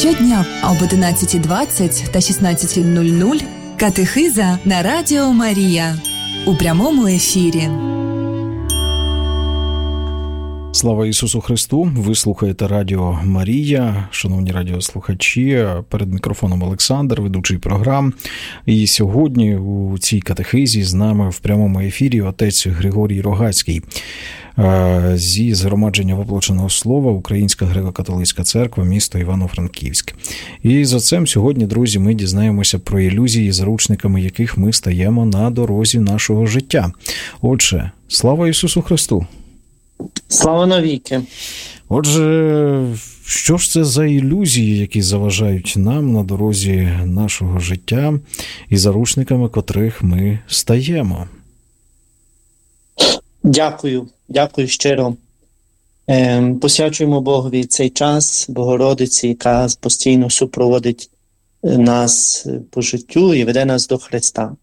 Щодня об 11:20 та 16:00 катехиза на Радіо Марія у прямому ефірі. Слава Ісусу Христу! Ви слухаєте Радіо Марія, шановні радіослухачі. Перед мікрофоном Олександр, ведучий програм. І сьогодні у цій катехизі з нами в прямому ефірі отець Григорій Рогацький зі Згромадження Воплоченого Слова, Українська греко-католицька церква, місто Івано-Франківськ. І з отцем сьогодні, друзі, ми дізнаємося про ілюзії, заручниками яких ми стаємо на дорозі нашого життя. Отже, слава Ісусу Христу! Слава навіки! Отже, що ж це за ілюзії, які заважають нам на дорозі нашого життя і заручниками котрих ми стаємо? Дякую щиро. Посвячуємо Богові цей час, Богородиці, яка постійно супроводить нас по життю і веде нас до Христа.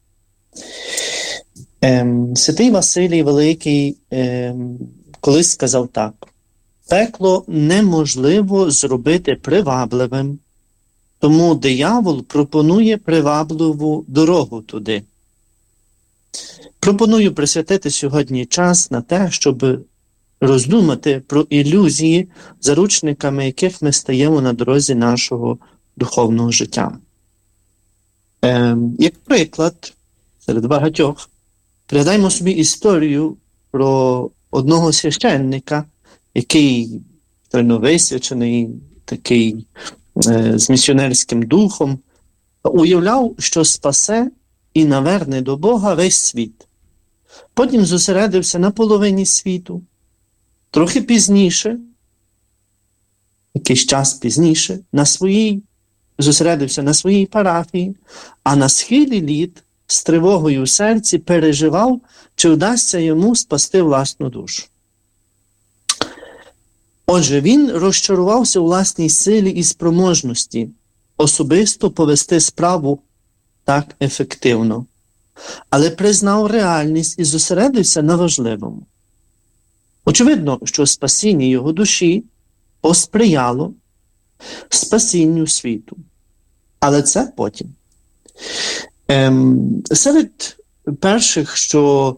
Святий Василій Великий колись сказав так: пекло неможливо зробити привабливим, тому диявол пропонує привабливу дорогу туди. Пропоную присвятити сьогодні час на те, щоб роздумати про ілюзії, заручниками яких ми стаємо на дорозі нашого духовного життя. Як приклад, серед багатьох, пригадаймо собі історію про одного священника, який висвячений, такий з місіонерським духом, уявляв, що спасе і наверне до Бога весь світ. Потім зосередився на половині світу. Трохи пізніше, якийсь час пізніше, зосередився на своїй парафії, а на схилі літ з тривогою в серці переживав, чи вдасться йому спасти власну душу. Отже, він розчарувався у власній силі і спроможності особисто повести справу так ефективно, але признав реальність і зосередився на важливому. Очевидно, що спасіння його душі посприяло спасінню світу. Але це потім. Серед перших, що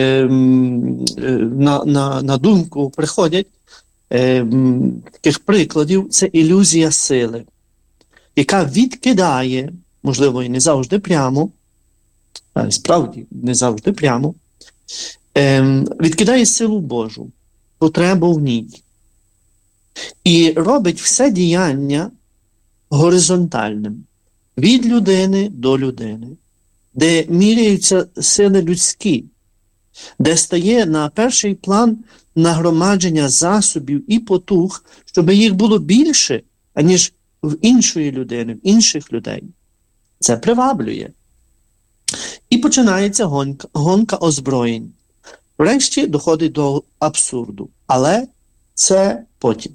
на думку приходять, таких прикладів, це ілюзія сили, яка відкидає, можливо, і не завжди прямо, а справді не завжди прямо, відкидає силу Божу, потребу в ній. І робить все діяння горизонтальним, від людини до людини, де міряються сили людські, де стає на перший план нагромадження засобів і потуг, щоб їх було більше, аніж в іншої людини, в інших людей. Це приваблює. І починається гонка озброєнь. Врешті доходить до абсурду. Але це потім.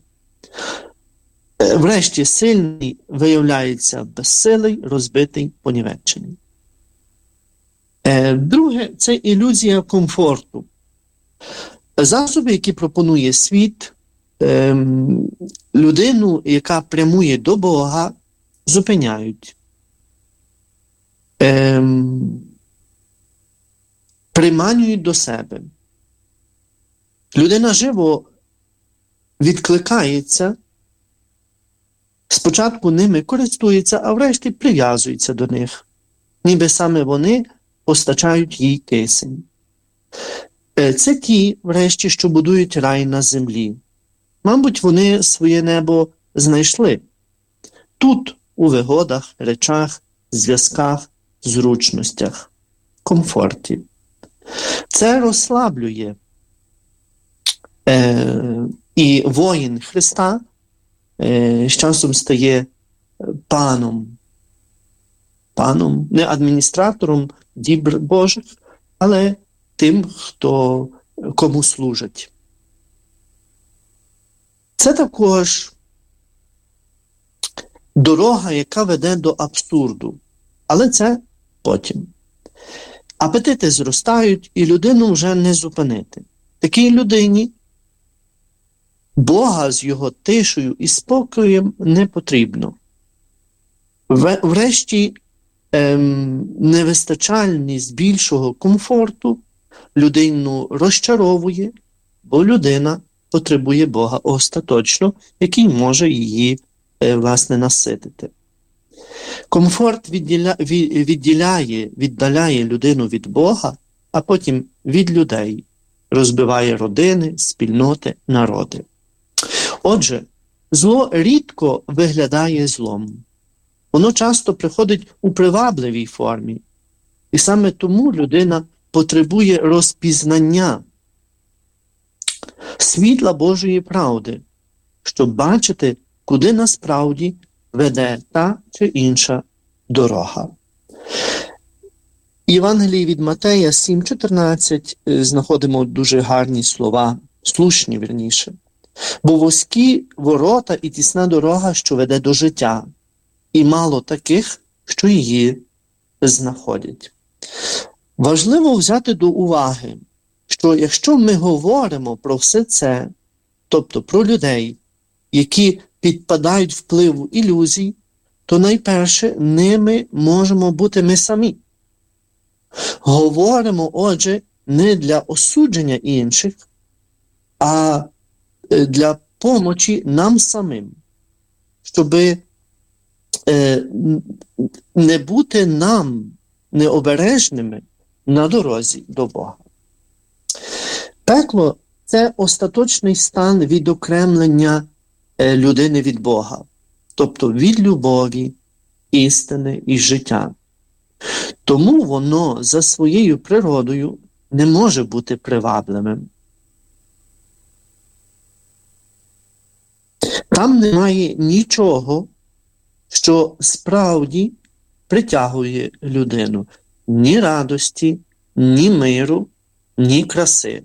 Врешті сильний виявляється безсилий, розбитий, понівечений. Друге – це ілюзія комфорту. Засоби, які пропонує світ, людину, яка прямує до Бога, зупиняють. Приманюють до себе. Людина живо відкликається, спочатку ними користується, а врешті прив'язується до них. Ніби саме вони постачають їй кисень. Це ті, врешті, що будують рай на землі. Мабуть, вони своє небо знайшли. Тут, у вигодах, речах, зв'язках, зручностях, комфорті. Це розслаблює. І воїн Христа з часом стає паном, не адміністратором дібр Божих, але тим, кому служать. Це також дорога, яка веде до абсурду, але це потім. Апетити зростають, і людину вже не зупинити. Такій людині Бога з його тишею і спокоєм не потрібно. Врешті, невистачальність більшого комфорту людину розчаровує, бо людина потребує Бога остаточно, який може її, власне, наситити. Комфорт віддаляє людину від Бога, а потім від людей, розбиває родини, спільноти, народи. Отже, зло рідко виглядає злом. Воно часто приходить у привабливій формі. І саме тому людина потребує розпізнання світла Божої правди, щоб бачити, куди насправді веде та чи інша дорога. В Євангелії від Матея 7:14 знаходимо дуже гарні слова, слушні, вірніше. Бо вузькі ворота і тісна дорога, що веде до життя, і мало таких, що її знаходять. Важливо взяти до уваги, що якщо ми говоримо про все це, тобто про людей, які підпадають впливу ілюзій, то найперше ними можемо бути ми самі. Говоримо, отже, не для осудження інших, а для помочі нам самим, щоб не бути нам необережними на дорозі до Бога. Пекло – це остаточний стан відокремлення людини від Бога, тобто від любові, істини і життя. Тому воно за своєю природою не може бути привабливим. Там немає нічого, що справді притягує людину. Ні радості, ні миру, ні краси.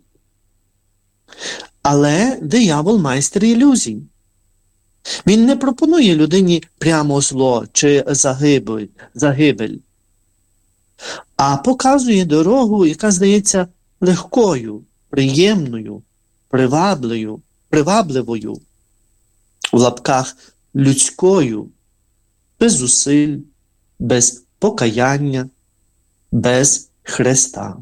Але диявол – майстер ілюзій. Він не пропонує людині прямо зло чи загибель, а показує дорогу, яка здається легкою, приємною, привабливою, в лапках людською, без зусиль, без покаяння, без Христа.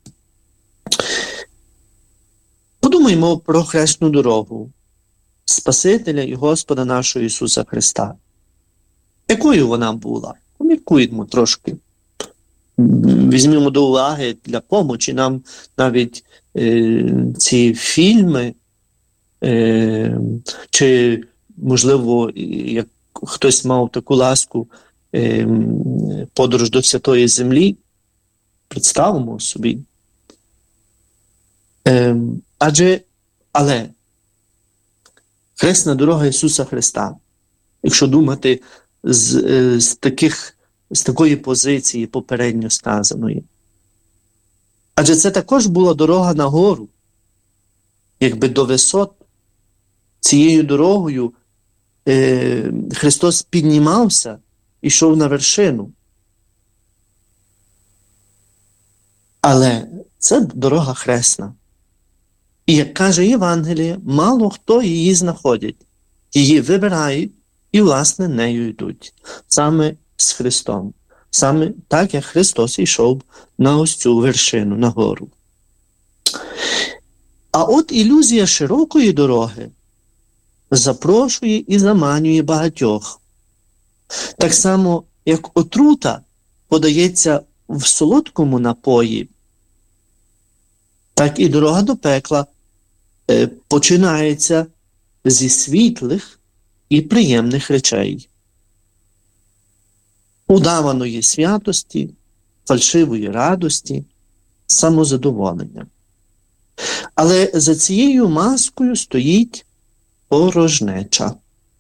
Подумаймо про хресну дорогу Спасителя і Господа нашого Ісуса Христа. Якою вона була? Поміркуємо трошки. Візьмемо до уваги для помочі нам навіть ці фільми, чи, можливо, як хтось мав таку ласку, подорож до Святої Землі, представимо собі. Але хресна дорога Ісуса Христа, якщо думати з такої позиції попередньо сказаної. Адже це також була дорога на гору, якби до висот. Цією дорогою Христос піднімався і йшов на вершину. Але це дорога хресна. І, як каже Євангеліє, мало хто її знаходить. Її вибирають і, власне, нею йдуть. Саме з Христом. Саме так, як Христос йшов на ось цю вершину, на гору. А от ілюзія широкої дороги запрошує і заманює багатьох. Так само, як отрута подається в солодкому напої, так і дорога до пекла починається зі світлих і приємних речей. Удаваної святості, фальшивої радості, самозадоволення. Але за цією маскою стоїть порожнеча.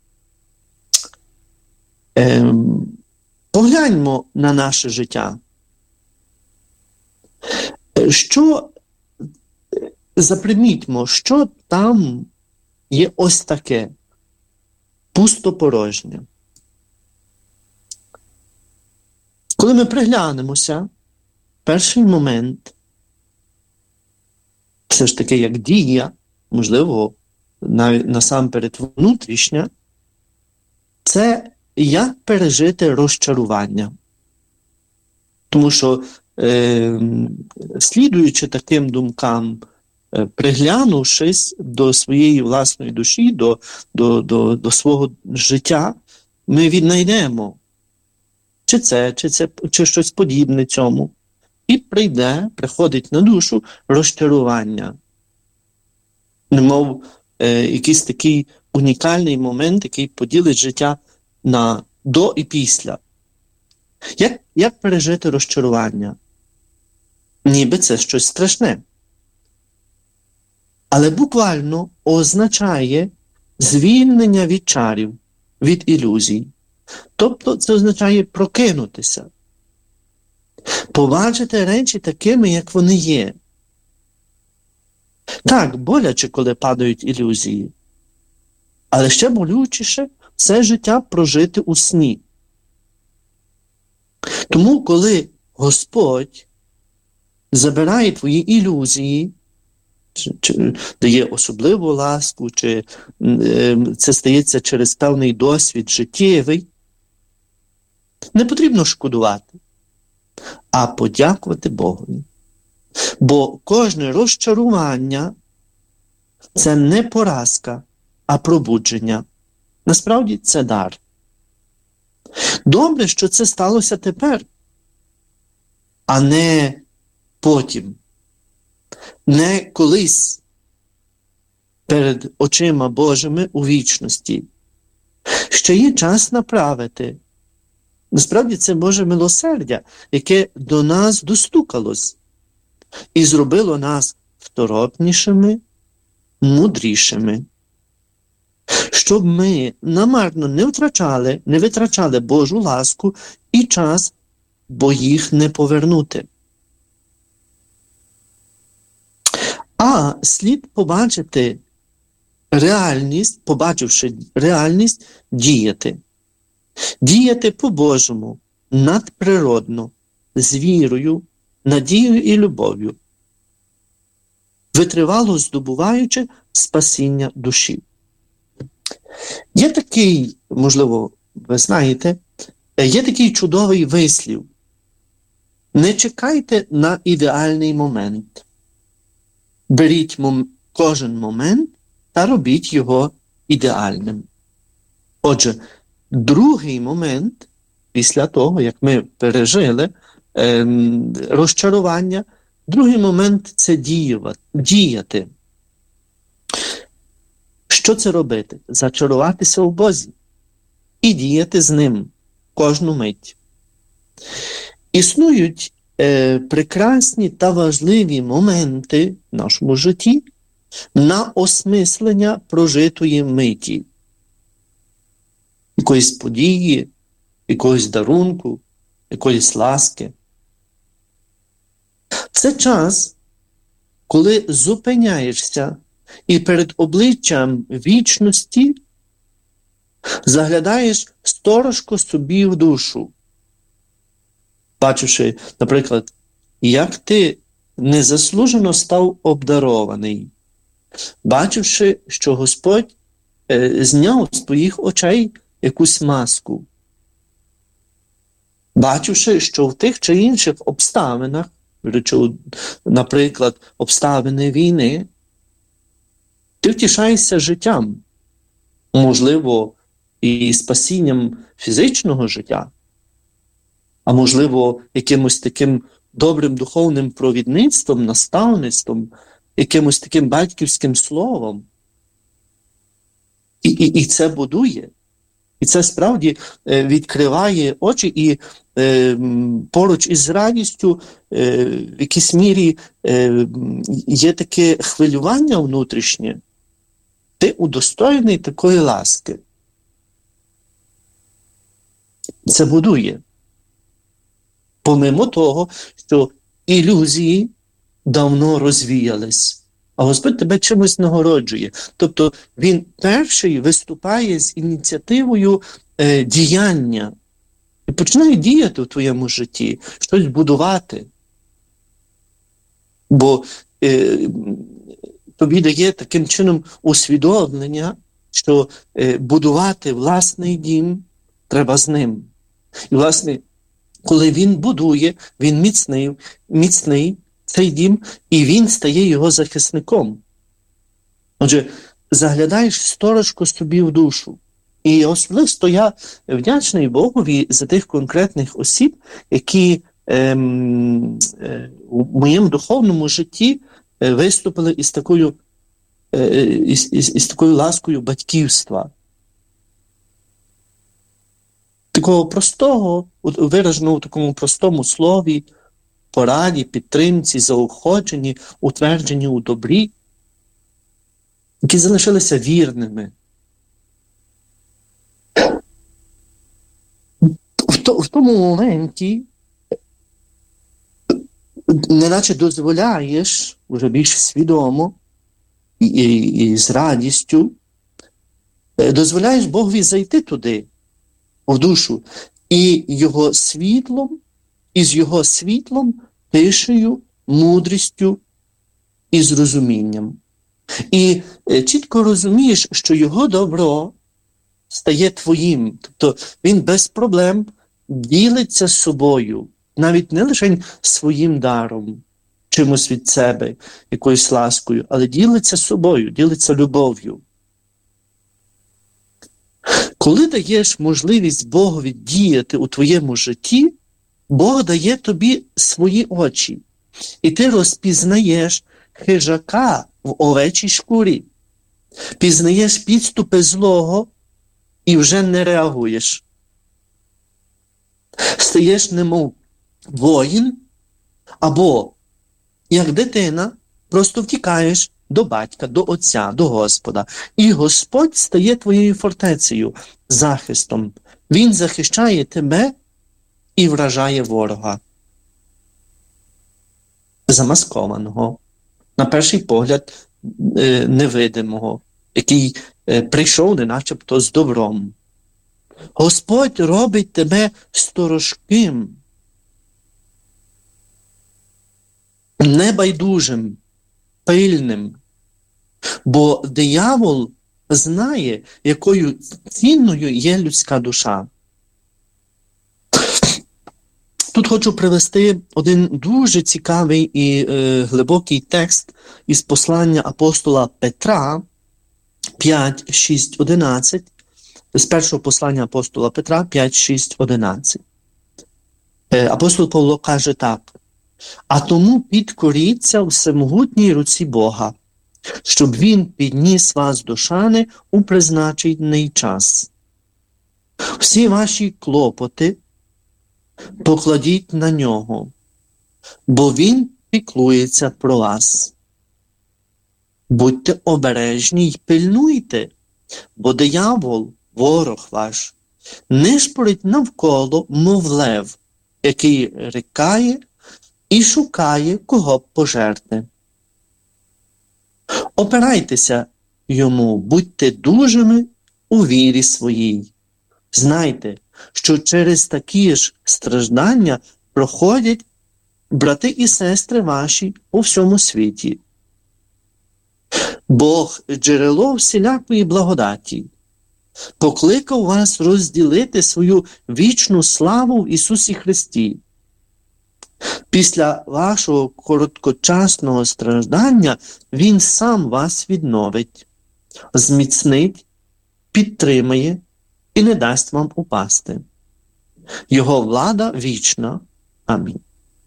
Погляньмо на наше життя. Запримітьмо, що там є ось таке пустопорожнє. Коли ми приглянемося, перший момент, все ж таки як дія, можливо, насамперед внутрішня, це як пережити розчарування. Тому що, слідуючи таким думкам, приглянувшись до своєї власної душі, до свого життя, ми віднайдемо чи щось подібне цьому. І приходить на душу розчарування. Немов якийсь такий унікальний момент, який поділить життя на до і після. Як пережити розчарування? Ніби це щось страшне. Але буквально означає звільнення від чарів, від ілюзій. Тобто це означає прокинутися. Побачити речі такими, як вони є. Так, боляче, коли падають ілюзії. Але ще болючіше все життя прожити у сні. Тому, коли Господь забирає твої ілюзії, чи дає особливу ласку, чи це стається через певний досвід життєвий, не потрібно шкодувати, а подякувати Богові. Бо кожне розчарування – це не поразка, а пробудження. Насправді це дар. Добре, що це сталося тепер, а не потім. Не колись перед очима Божими у вічності. Ще є час направити. Насправді це Боже милосердя, яке до нас достукалось і зробило нас второпнішими, мудрішими. Щоб ми намарно не витрачали Божу ласку і час, бо їх не повернути. А слід побачивши реальність, діяти. Діяти по-божому, надприродно, з вірою, надією і любов'ю, витривало здобуваючи спасіння душі. Є такий, можливо, ви знаєте, є такий чудовий вислів. Не чекайте на ідеальний момент. Беріть кожен момент та робіть його ідеальним. Отже, другий момент, після того, як ми пережили розчарування, другий момент – це діяти. Що це робити? Зачаруватися в Бозі і діяти з Ним кожну мить. Існують прекрасні та важливі моменти в нашому житті на осмислення прожитої миті. Якоїсь події, якогось дарунку, якоїсь ласки. Це час, коли зупиняєшся і перед обличчям вічності заглядаєш сторожко собі в душу, бачивши, наприклад, як ти незаслужено став обдарований, бачивши, що Господь зняв з твоїх очей якусь маску, бачивши, що в тих чи інших обставинах, наприклад, обставини війни, ти втішаєшся життям, можливо, і спасінням фізичного життя, а можливо, якимось таким добрим духовним провідництвом, наставництвом, якимось таким батьківським словом. І це будує. І це справді відкриває очі і поруч із радістю в якійсь мірі є таке хвилювання внутрішнє. Ти удостоєний такої ласки. Це будує. Помимо того, що ілюзії давно розвіялись, а Господь тебе чимось нагороджує. Тобто Він перший виступає з ініціативою діяння і починає діяти в твоєму житті, щось будувати. Бо тобі дає таким чином усвідомлення, що будувати власний дім, треба з ним. І, власне, коли він будує, він міцний цей дім, і він стає його захисником. Отже, заглядаєш сторожко собі в душу. І особливо я вдячний Богові за тих конкретних осіб, які у моєму духовному житті виступили із такою ласкою батьківства. Такого простого, вираженого в такому простому слові, пораді, підтримці, заохоченні, утвердженні у добрі, які залишилися вірними. В тому моменті неначе дозволяєш, вже більш свідомо і з радістю, дозволяєш Богові зайти туди, в душу, і з його світлом, тишею, мудрістю і зрозумінням. І чітко розумієш, що його добро стає твоїм. Тобто він без проблем ділиться з собою, навіть не лише своїм даром, чимось від себе, якоюсь ласкою, але ділиться з собою, ділиться любов'ю. Коли даєш можливість Богові діяти у твоєму житті, Бог дає тобі свої очі. І ти розпізнаєш хижака в овечій шкурі. Пізнаєш підступи злого і вже не реагуєш. Стаєш немов воїн, або, як дитина, просто втікаєш до батька, до Отця, до Господа. І Господь стає твоєю фортецею, захистом. Він захищає тебе і вражає ворога. Замаскованого, на перший погляд, невидимого, який прийшов не начебто з добром. Господь робить тебе сторожким, небайдужим, пильним, бо диявол знає, якою цінною є людська душа. Тут хочу привести один дуже цікавий і глибокий текст із послання апостола Петра 5, 6, 11, з першого послання апостола Петра 5, 6, 11. Апостол Павло каже так: «А тому підкоріться всемогутній руці Бога, щоб він підніс вас до шани у призначений час. Всі ваші клопоти покладіть на нього, бо він піклується про вас. Будьте обережні й пильнуйте, бо диявол, ворог ваш, нишпорить навколо, мов лев, який рикає і шукає, кого б пожерти. Опирайтеся йому, будьте дужими у вірі своїй. Знайте, що через такі ж страждання проходять брати і сестри ваші у всьому світі. Бог – джерело всілякої благодаті, покликав вас розділити свою вічну славу в Ісусі Христі. Після вашого короткочасного страждання Він сам вас відновить, зміцнить, підтримає і не дасть вам упасти. Його влада вічна. Амінь».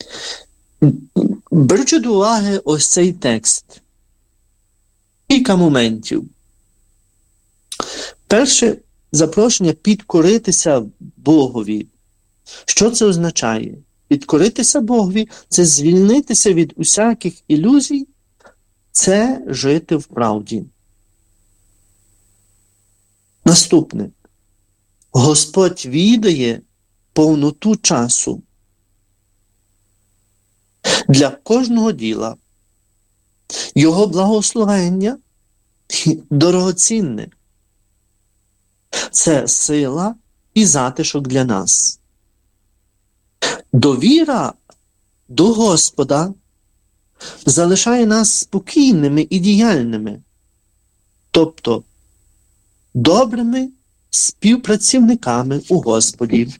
Беручи до уваги ось цей текст, кілька моментів. Перше, запрошення підкоритися Богові. Що це означає? Підкоритися Богові – це звільнитися від усяких ілюзій, це жити в правді. Наступне. Господь віддає повноту часу для кожного діла. Його благословення дорогоцінне. Це сила і затишок для нас. Довіра до Господа залишає нас спокійними і діяльними, тобто добрими співпрацівниками у Господі.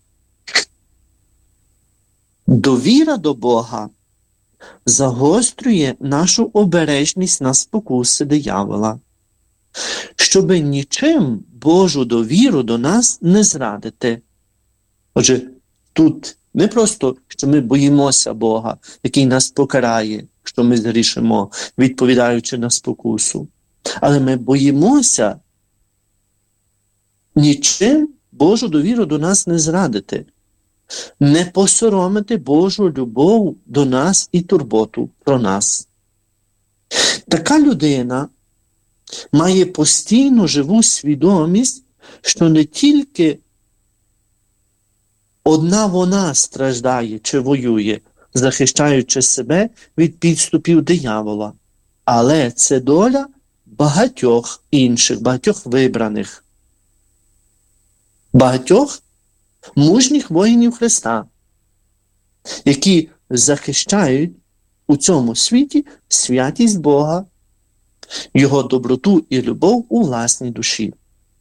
Довіра до Бога загострює нашу обережність на спокуси диявола, щоби нічим Божу довіру до нас не зрадити. Отже, тут не просто, що ми боїмося Бога, який нас покарає, що ми згрішимо, відповідаючи на спокусу, але ми боїмося нічим Божу довіру до нас не зрадити, не посоромити Божу любов до нас і турботу про нас. Така людина має постійну живу свідомість, що не тільки одна вона страждає чи воює, захищаючи себе від підступів диявола, але це доля багатьох інших, багатьох вибраних, багатьох мужніх воїнів Христа, які захищають у цьому світі святість Бога, Його доброту і любов у власній душі.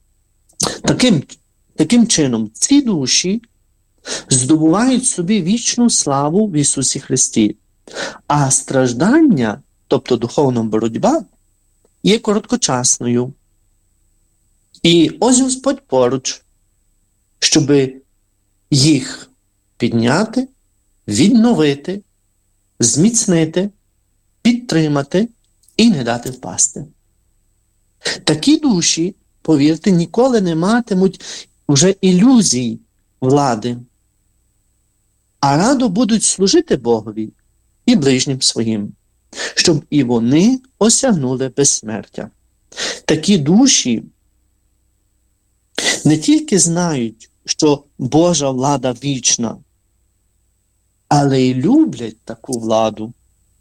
Таким чином, ці душі здобувають собі вічну славу в Ісусі Христі, а страждання, тобто духовна боротьба, є короткочасною. І ось Господь поруч, щоби їх підняти, відновити, зміцнити, підтримати і не дати впасти. Такі душі, повірте, ніколи не матимуть вже ілюзій влади, а радо будуть служити Богові і ближнім своїм, щоб і вони осягнули безсмертя. Такі душі не тільки знають, що Божа влада вічна, але й люблять таку владу.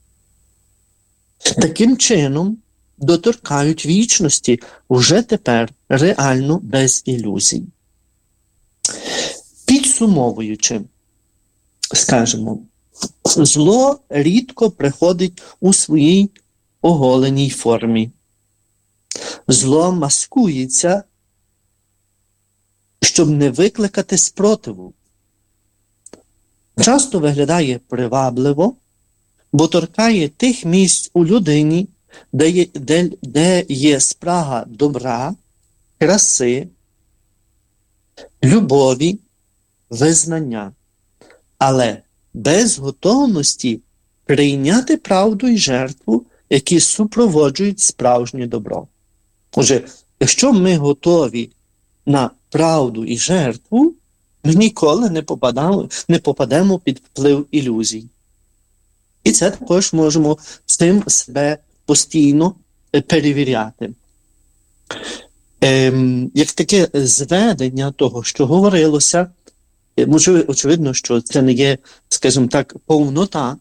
Таким чином доторкають вічності вже тепер реально без ілюзій. Підсумовуючи, скажемо, зло рідко приходить у своїй оголеній формі. Зло маскується, щоб не викликати спротиву. Часто виглядає привабливо, бо торкає тих місць у людині, де є спрага добра, краси, любові, визнання, але без готовності прийняти правду і жертву, які супроводжують справжнє добро. Отже, якщо ми готові на правду і жертву, ми ніколи не попадемо під вплив ілюзій. І це також можемо цим себе постійно перевіряти. Як таке зведення того, що говорилося, очевидно, що це не є, скажімо так, повнота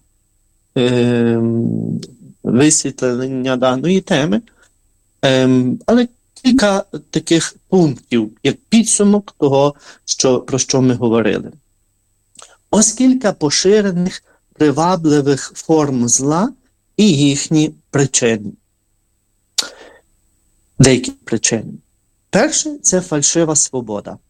висвітлення даної теми, але кілька таких пунктів, як підсумок того, про що ми говорили. Ось кілька поширених привабливих форм зла і їхні причини. Деякі причини. Перше – це фальшива свобода.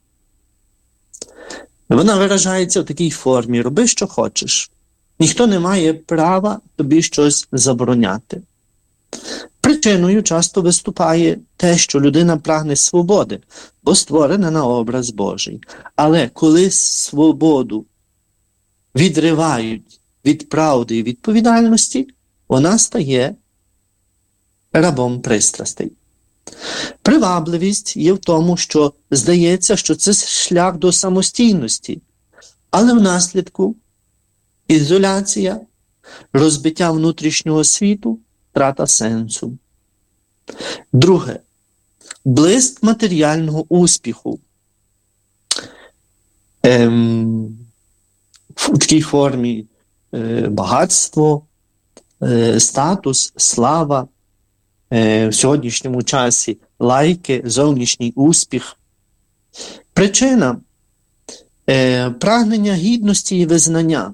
Вона виражається в такій формі: роби, що хочеш. Ніхто не має права тобі щось забороняти. Причиною часто виступає те, що людина прагне свободи, бо створена на образ Божий. Але коли свободу відривають від правди і відповідальності, вона стає рабом пристрастей. Привабливість є в тому, що здається, що це шлях до самостійності, але внаслідку ізоляція, розбиття внутрішнього світу, втрата сенсу. Друге. Блиск матеріального успіху. В такій формі багатство, статус, слава, в сьогоднішньому часі лайки, зовнішній успіх. Причина – прагнення гідності і визнання.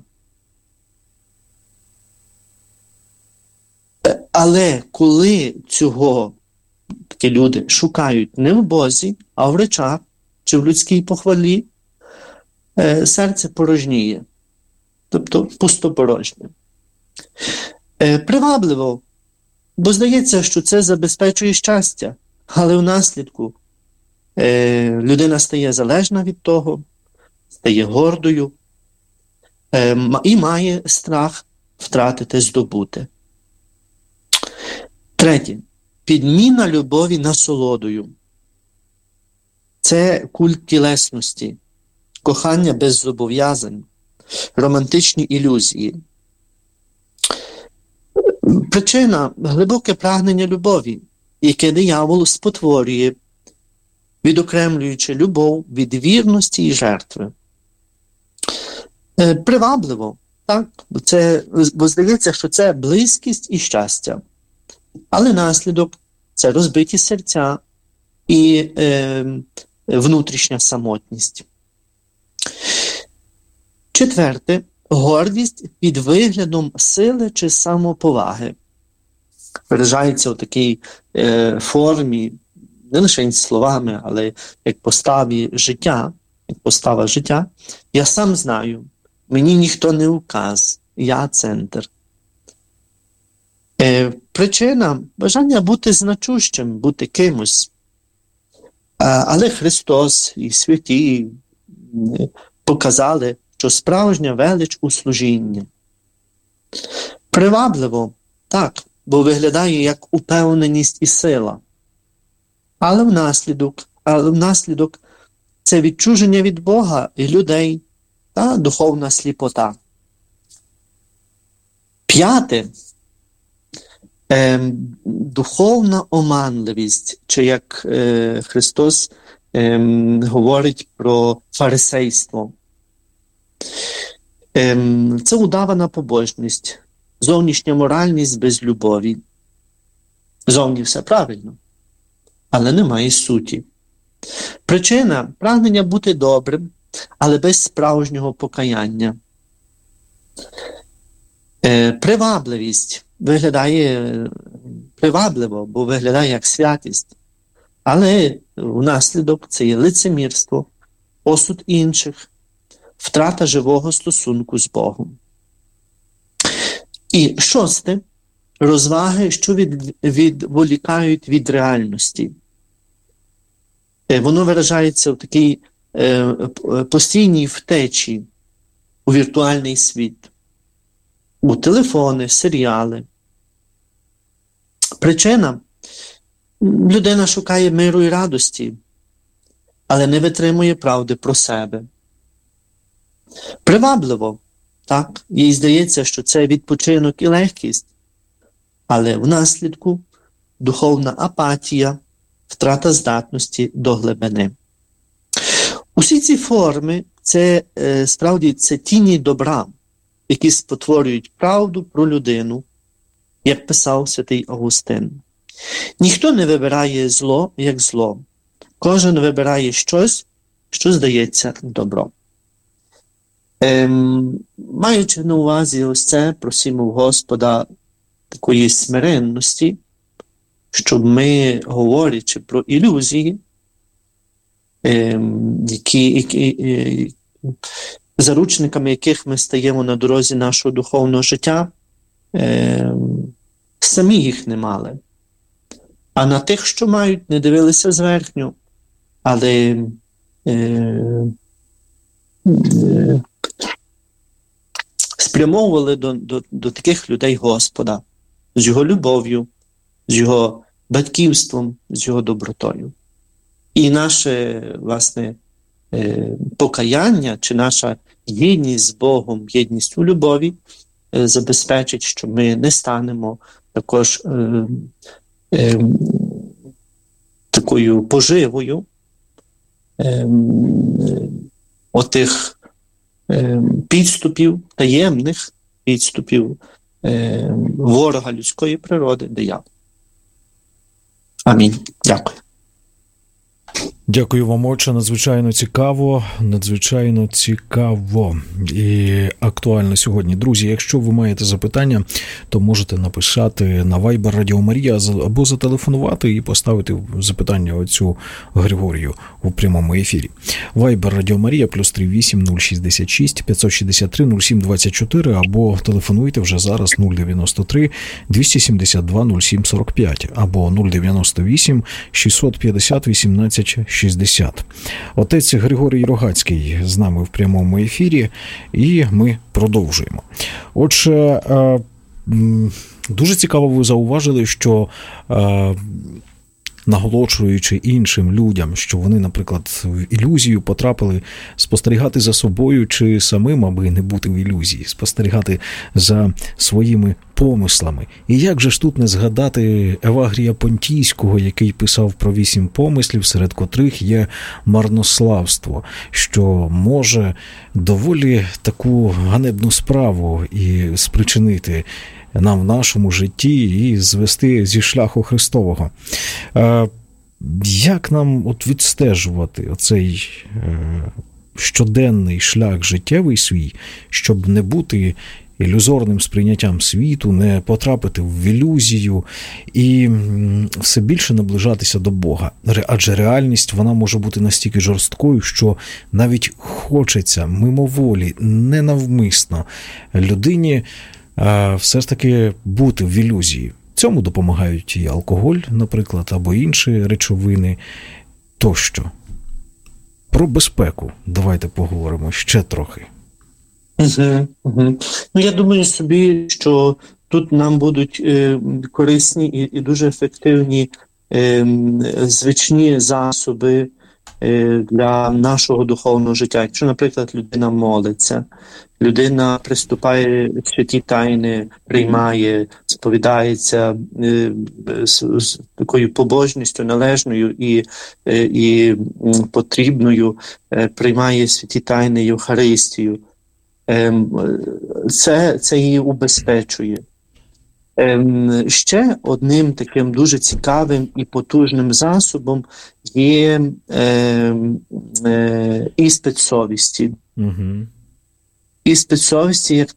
Але коли цього такі люди шукають не в Бозі, а в речах, чи в людській похвалі, серце порожніє, тобто пустопорожнє. Привабливо, бо здається, що це забезпечує щастя, але в наслідку людина стає залежна від того, стає гордою і має страх втратити здобуте. Третє. Підміна любові насолодою. Це культ тілесності, кохання без зобов'язань, романтичні ілюзії. Причина – глибоке прагнення любові, яке диявол спотворює, відокремлюючи любов від вірності і жертви. Привабливо, так? Бо здається, що це близькість і щастя. Але наслідок – це розбиті серця і внутрішня самотність. Четверте – гордість під виглядом сили чи самоповаги. Виражається у такій формі, не лише словами, але як поставі життя, як постава життя. Я сам знаю, мені ніхто не указ, я центр. Причина – бажання бути значущим, бути кимось. Але Христос і святі показали, що справжня велич у служінні. Привабливо, так, бо виглядає як упевненість і сила. Але внаслідок це відчуження від Бога і людей та духовна сліпота. П'яте – духовна оманливість, чи як Христос говорить про фарисейство. Це удавана побожність, зовнішня моральність без любові. Зовні все правильно, але немає суті. Причина – прагнення бути добрим, але без справжнього покаяння. Привабливість виглядає привабливо, бо виглядає як святість. Але внаслідок це є лицемірство, осуд інших, втрата живого стосунку з Богом. І шосте – розваги, що відволікають від реальності. Воно виражається в такій постійній втечі у віртуальний світ, у телефони, серіали. Причина – людина шукає миру і радості, але не витримує правди про себе. Привабливо, так, їй здається, що це відпочинок і легкість, але внаслідку духовна апатія, втрата здатності до глибини. Усі ці форми – це справді це тіні добра, які спотворюють правду про людину, як писав святий Августин. Ніхто не вибирає зло, як зло. Кожен вибирає щось, що здається добром. Маючи на увазі ось це, просимо в Господа такої смиренності, щоб ми, говорячи про ілюзії, заручниками яких ми стаємо на дорозі нашого духовного життя, самі їх не мали. А на тих, що мають, не дивилися зверхню, але спрямовували до таких людей Господа з його любов'ю, з його батьківством, з його добротою. І наше, власне, покаяння чи наша єдність з Богом, єдність у любові забезпечить, що ми не станемо також такою поживою отих підступів, таємних підступів ворога людської природи, диявола. Амінь. Дякую. Дякую вам, отче. Надзвичайно цікаво і актуально сьогодні. Друзі, якщо ви маєте запитання, то можете написати на Viber Радіо Марія або зателефонувати і поставити запитання отцю Григорію у прямому ефірі. Viber Радіо Марія +38 066 563 0724 або телефонуйте вже зараз 093 272 0745 або 098 650 18 60. Отець Григорій Рогацький з нами в прямому ефірі, і ми продовжуємо. Отже, дуже цікаво ви зауважили, що наголошуючи іншим людям, що вони, наприклад, в ілюзію потрапили, спостерігати за собою чи самим, аби не бути в ілюзії, спостерігати за своїми помислами. І як же ж тут не згадати Евагрія Понтійського, який писав про 8 помислів, серед котрих є марнославство, що може доволі таку ганебну справу і спричинити нам в нашому житті і звести зі шляху Христового. Як нам відстежувати оцей щоденний шлях життєвий свій, щоб не бути ілюзорним сприйняттям світу, не потрапити в ілюзію і все більше наближатися до Бога? Адже реальність, вона може бути настільки жорсткою, що навіть хочеться мимоволі, ненавмисно людині все ж таки бути в ілюзії. Цьому допомагають і алкоголь, наприклад, або інші речовини тощо. Про безпеку давайте поговоримо ще трохи. Я думаю собі, що тут нам будуть корисні і дуже ефективні звичні засоби для нашого духовного життя. Якщо, наприклад, людина молиться, людина приступає святі тайни, приймає, сповідається з такою побожністю належною і потрібною, приймає святі тайни Євхаристію. Це її убезпечує. Ще одним таким дуже цікавим і потужним засобом є іспит совісті. Іспит совісті як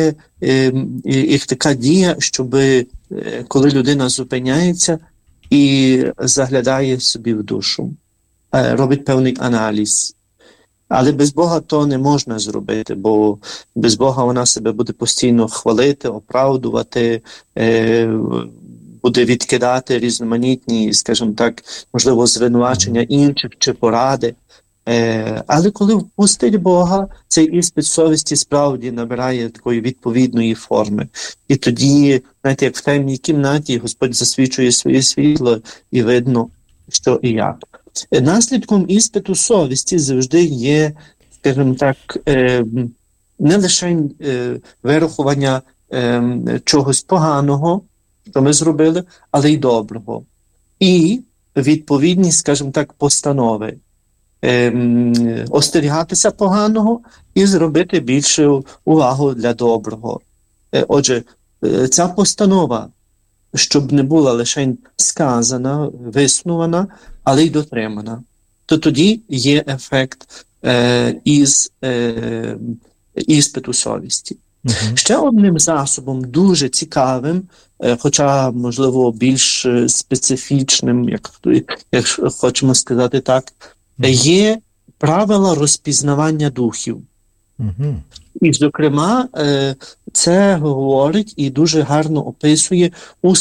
така дія, щоб коли людина зупиняється і заглядає собі в душу, робить певний аналіз. Але без Бога то не можна зробити, бо без Бога вона себе буде постійно хвалити, оправдувати, буде відкидати різноманітні, скажімо так, можливо, звинувачення інших чи поради. Але коли впустить Бога, цей іспит совісті справді набирає такої відповідної форми. І тоді, знаєте, як в темній кімнаті, Господь засвічує своє світло і видно, що і як. Наслідком іспиту совісті завжди є, скажімо так, не лише вирахування чогось поганого, що ми зробили, але й доброго. І відповідні, скажімо так, постанови. Остерігатися поганого і зробити більше увагу для доброго. Отже, ця постанова, щоб не була лише сказана, виснувана, але й дотримана, то тоді є ефект із іспиту совісті. Ще одним засобом дуже цікавим, хоча, можливо, більш специфічним, як хочемо сказати так, є правила розпізнавання духів. І, зокрема, це говорить і дуже гарно описує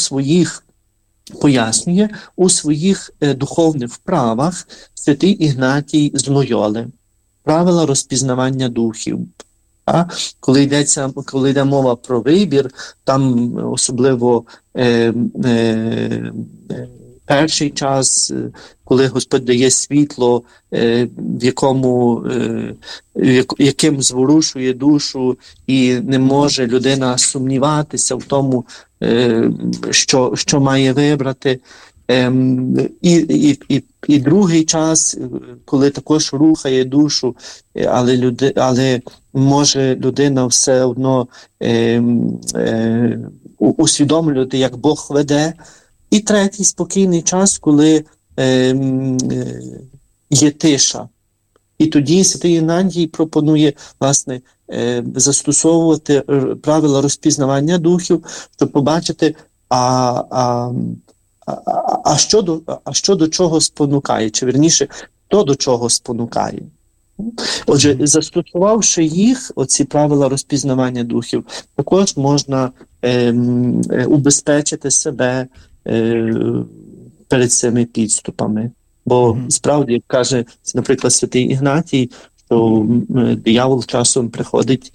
пояснює у своїх духовних вправах святий Ігнатій з Лойоли. Правила розпізнавання духів. Коли йде мова про вибір, там особливо перший час, коли Господь дає світло, яким зворушує душу, і не може людина сумніватися в тому, що має вибрати. І другий час, коли також рухає душу, але може людина все одно усвідомлювати, як Бог веде. І третій спокійний час, коли є тиша. І тоді Святий Ігнатій пропонує, власне, застосовувати правила розпізнавання духів, щоб побачити, що до чого спонукає, чи вірніше, хто до чого спонукає. Отже, застосувавши їх, оці правила розпізнавання духів, також можна убезпечити себе перед цими підступами. Бо справді, як каже, наприклад, Святий Ігнатій, що диявол часом приходить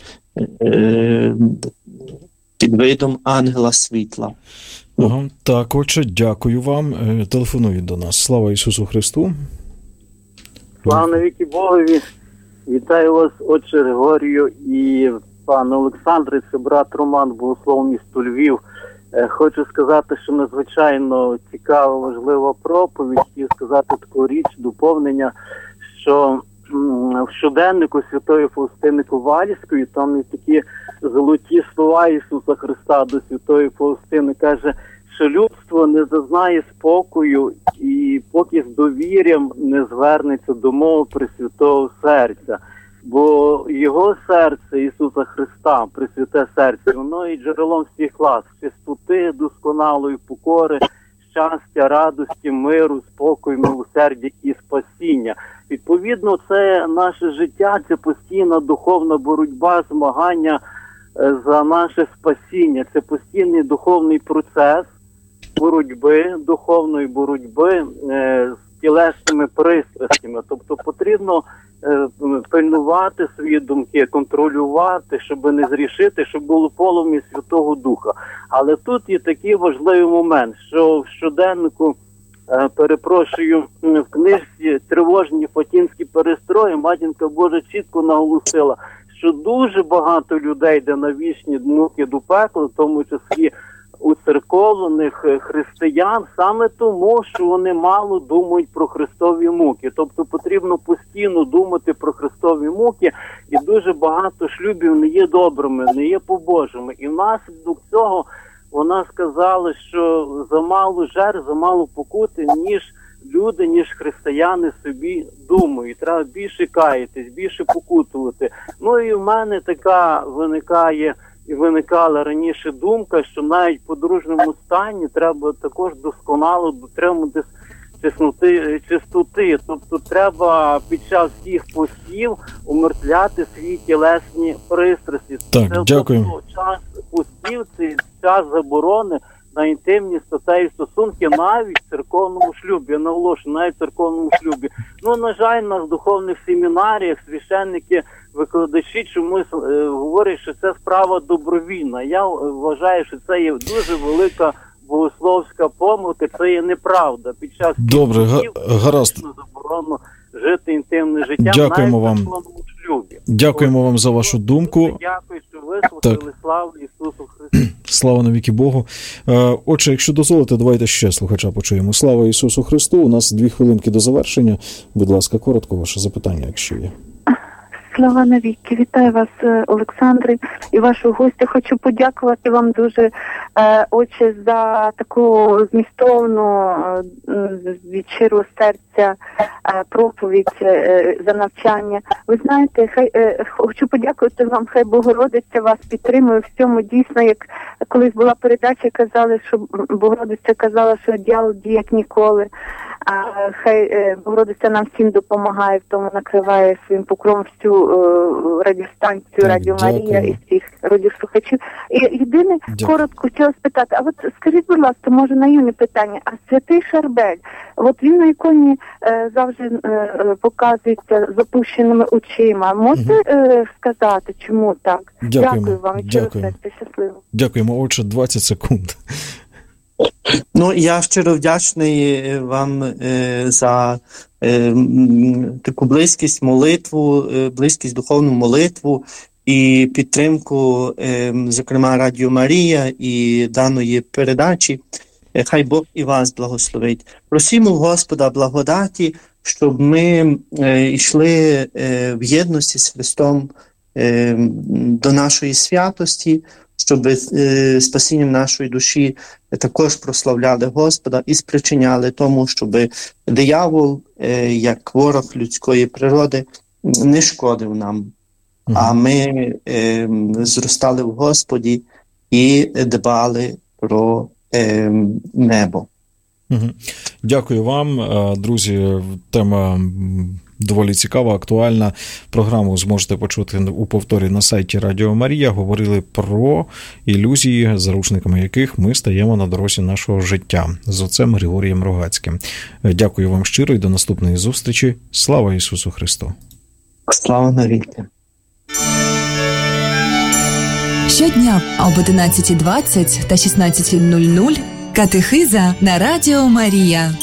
під видом ангела світла. Ага, так, отже, дякую вам. Телефонують до нас. Слава Ісусу Христу. Слава навіки Богові. Вітаю вас, отче Григорію і пане Олександре, це брат Роман, богослов місто Львів. Хочу сказати, що надзвичайно цікава, важлива проповідь, і сказати таку річ, доповнення, що в щоденнику Святої Фаустини Ковальської, там є такі золоті слова Ісуса Христа до Святої Фаустини, каже, що людство не зазнає спокою і поки з довір'ям не звернеться до мого Пресвятого серця. Бо його серце, Ісуса Христа, Пресвяте серце, воно є джерелом всіх ласк, чистоти, досконалої покори, щастя, радості, миру, спокою, милосердя і спасіння. Відповідно, це наше життя, це постійна духовна боротьба, змагання за наше спасіння. Це постійний духовний процес боротьби, духовної боротьби з тілесними пристрастями. Тобто потрібно пильнувати свої думки, контролювати, щоб не зрішити, щоб було полум'я Святого Духа. Але тут є такий важливий момент, що в щоденнику, в книжці «Тривожні фатінські перестрої» Матінка Божа чітко наголосила, що дуже багато людей йде на вічні муки до пекла, в тому числі уцерковлених християн, саме тому, що вони мало думають про Христові муки. Тобто потрібно постійно думати про Христові муки, і дуже багато шлюбів не є добрими, не є по-божими. І внаслідок цього вона сказала, що замало жертв, замало покути, ніж християни собі думають. Треба більше каятись, більше покутувати. Ну і в мене така виникала раніше думка, що навіть в подружньому стані треба також досконало дотримуватись чистоти. Тобто треба під час всіх постів умертвляти свої тілесні пристрасті. Так, дякую. Час постів – це час заборони на інтимні статеві стосунки навіть в церковному шлюбі. Я наголошую, навіть в церковному шлюбі. Ну, на жаль, на духовних семінаріях священники, викладачі чомусь говорять, що це справа добровільна. Я вважаю, що це є дуже велика богословська помилка, це є неправда. Під час гаразд. Заборонено жити інтимне життя Дякуємо навіть вам. в церковному шлюбі. Дякуємо вам за вашу думку. Дякую, що вислухали. Слава Ісусу Христу. Слава навіки Богу. Отже, якщо дозволите, давайте ще слухача почуємо. Слава Ісусу Христу. У нас 2 хвилинки до завершення. Будь ласка, коротко ваше запитання, якщо є. Слава навіки. Вітаю вас, Олександре, і вашого гостя. Хочу подякувати вам дуже, отче, за таку змістовну, від щирого серця проповідь, за навчання. Ви знаєте, хочу подякувати вам, хай Богородиця вас підтримує в цьому. Дійсно, як колись була передача, казали, що Богородиця казала, що дьявол діє як ніколи. А хай Богородиця нам всім допомагає, в тому накриває своїм покровом всю радіостанцію Радіо Марія і всіх радіослухачів. І єдине, коротко хотіла спитати, а от скажіть, будь ласка, може наївне питання, а святий Шарбель, от він на іконі завжди показується з опущеними очима. Можете сказати, чому так? Дякую вам. Дякую. Щасливо. Дякуємо. Отже, 20 секунд. Ну, я щиро вдячний вам за таку близькість, молитву, близькість, духовну молитву і підтримку, зокрема, Радіо Марія і даної передачі. Хай Бог і вас благословить. Просимо в Господа благодаті, щоб ми йшли в єдності з Христом до нашої святості, щоб спасінням нашої душі також прославляли Господа і спричиняли тому, щоб диявол як ворог людської природи, не шкодив нам. А ми зростали в Господі і дбали про небо. Дякую вам, друзі. Тема доволі цікава, актуальна. Програму зможете почути у повторі на сайті Радіо Марія. Говорили про ілюзії, заручниками яких ми стаємо на дорозі нашого життя. З отцем Григорієм Рогацьким. Дякую вам щиро і до наступної зустрічі. Слава Ісусу Христу! Слава навіки! Щодня об 11:20 та 16:00 катехиза на Радіо Марія.